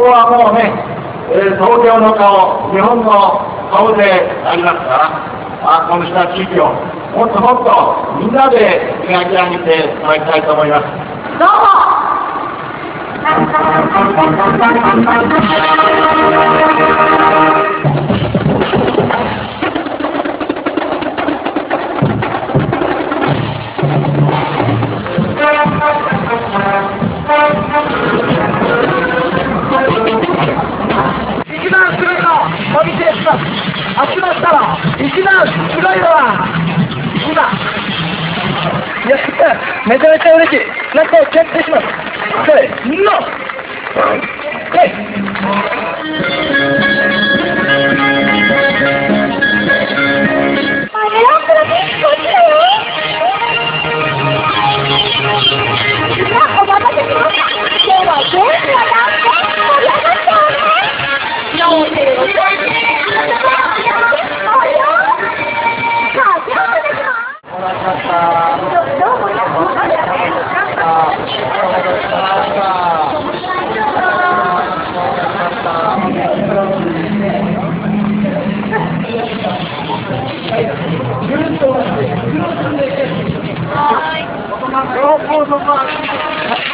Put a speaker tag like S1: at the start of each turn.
S1: こはもうね、東京の顔、日本の顔でありますから、この下地域をもっともっとみんなで磨き上げてもらいたいと思います。
S2: どうも。一番すごいのお見せします。集まったら一番すごいのは今。いや、めちゃめちゃ嬉しい。なんかを決定します。せーの。はい。はい。